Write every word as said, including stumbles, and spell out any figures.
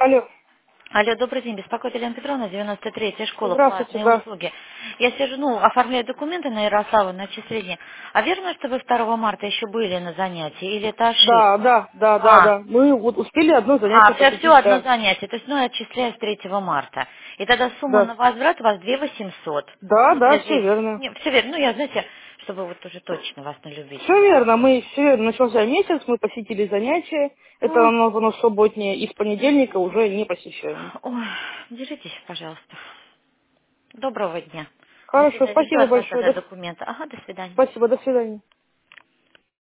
Алло. Алло, добрый день. Беспокоит Елена Петровна, девяносто третья школа, Здравствуйте, платные да. услуги. Я сижу, ну, оформляю документы на Ярославу, на отчисление. А верно, что вы второго марта еще были на занятии? Или это Да, ошибка? да, да, да, А, да. Мы вот успели одно а, занятие все, все посетить, одно да. занятие. То есть, ну, я отчисляю с третьего марта. И тогда сумма Да, на возврат у вас две тысячи восемьсот. да, Ну, да, для все здесь. верно. Не, все верно. Ну, я, знаете, чтобы вот уже точно вас на Все любителя. верно, мы все верно. Начался месяц, мы посетили занятия. Это Ой, оно было субботнее, и с понедельника уже не посещаем. ой, держитесь, пожалуйста. Доброго дня. До Хорошо, свидания. Жду спасибо от вас большое. тогда До- документы. Ага, до свидания. Спасибо, до свидания.